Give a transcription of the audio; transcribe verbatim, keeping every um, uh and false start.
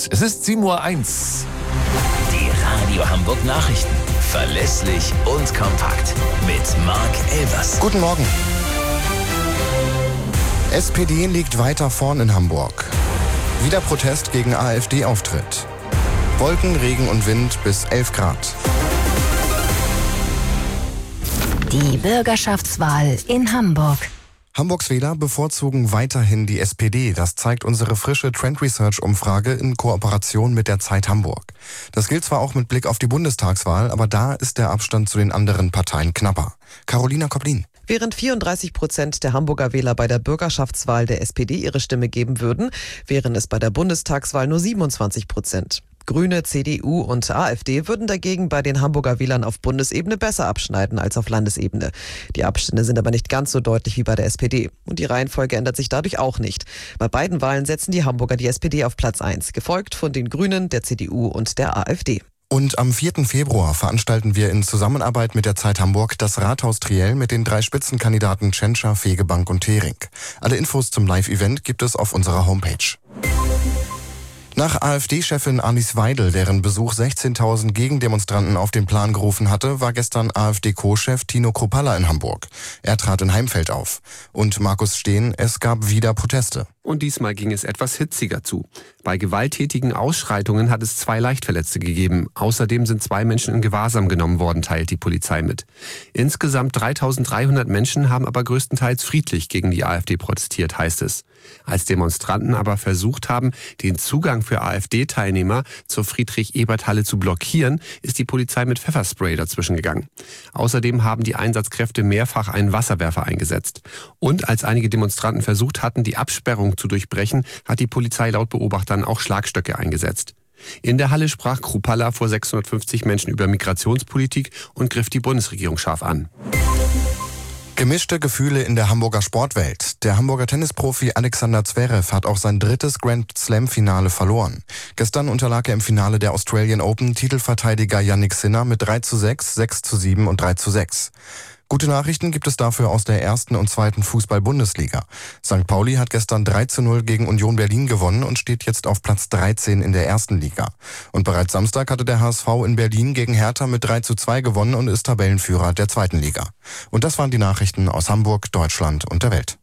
Es ist sieben Uhr eins. Die Radio Hamburg Nachrichten. Verlässlich und kompakt. Mit Marc Elvers. Guten Morgen. S P D liegt weiter vorn in Hamburg. Wieder Protest gegen AfD-Auftritt. Wolken, Regen und Wind bis elf Grad. Die Bürgerschaftswahl in Hamburg. Hamburgs Wähler bevorzugen weiterhin die S P D. Das zeigt unsere frische Trend Research-Umfrage in Kooperation mit der Zeit Hamburg. Das gilt zwar auch mit Blick auf die Bundestagswahl, aber da ist der Abstand zu den anderen Parteien knapper. Carolina Koplin. Während vierunddreißig Prozent der Hamburger Wähler bei der Bürgerschaftswahl der S P D ihre Stimme geben würden, wären es bei der Bundestagswahl nur siebenundzwanzig Prozent. Grüne, C D U und AfD würden dagegen bei den Hamburger Wählern auf Bundesebene besser abschneiden als auf Landesebene. Die Abstände sind aber nicht ganz so deutlich wie bei der S P D. Und die Reihenfolge ändert sich dadurch auch nicht. Bei beiden Wahlen setzen die Hamburger die S P D auf Platz eins, gefolgt von den Grünen, der C D U und der AfD. Und am vierten Februar veranstalten wir in Zusammenarbeit mit der Zeit Hamburg das Rathaus-Triell mit den drei Spitzenkandidaten Tschentscher, Fegebank und Hering. Alle Infos zum Live-Event gibt es auf unserer Homepage. Nach AfD-Chefin Alice Weidel, deren Besuch sechzehntausend Gegendemonstranten auf den Plan gerufen hatte, war gestern AfD-Co-Chef Tino Kruppalla in Hamburg. Er trat in Heimfeld auf. Und Markus Steen, es gab wieder Proteste. Und diesmal ging es etwas hitziger zu. Bei gewalttätigen Ausschreitungen hat es zwei Leichtverletzte gegeben. Außerdem sind zwei Menschen in Gewahrsam genommen worden, teilt die Polizei mit. Insgesamt dreitausenddreihundert Menschen haben aber größtenteils friedlich gegen die AfD protestiert, heißt es. Als Demonstranten aber versucht haben, den Zugang für AfD-Teilnehmer zur Friedrich-Ebert-Halle zu blockieren, ist die Polizei mit Pfefferspray dazwischen gegangen. Außerdem haben die Einsatzkräfte mehrfach einen Wasserwerfer eingesetzt. Und als einige Demonstranten versucht hatten, die Absperrung zu durchbrechen, hat die Polizei laut Beobachtern auch Schlagstöcke eingesetzt. In der Halle sprach Kruppalla vor sechshundertfünfzig Menschen über Migrationspolitik und griff die Bundesregierung scharf an. Gemischte Gefühle in der Hamburger Sportwelt. Der Hamburger Tennisprofi Alexander Zverev hat auch sein drittes Grand-Slam-Finale verloren. Gestern unterlag er im Finale der Australian Open Titelverteidiger Jannik Sinner mit drei zu sechs, sechs zu sieben und drei zu sechs. Gute Nachrichten gibt es dafür aus der ersten und zweiten Fußball-Bundesliga. Sankt Pauli hat gestern drei zu null gegen Union Berlin gewonnen und steht jetzt auf Platz dreizehn in der ersten Liga. Und bereits Samstag hatte der H S V in Berlin gegen Hertha mit drei zu zwei gewonnen und ist Tabellenführer der zweiten Liga. Und das waren die Nachrichten aus Hamburg, Deutschland und der Welt.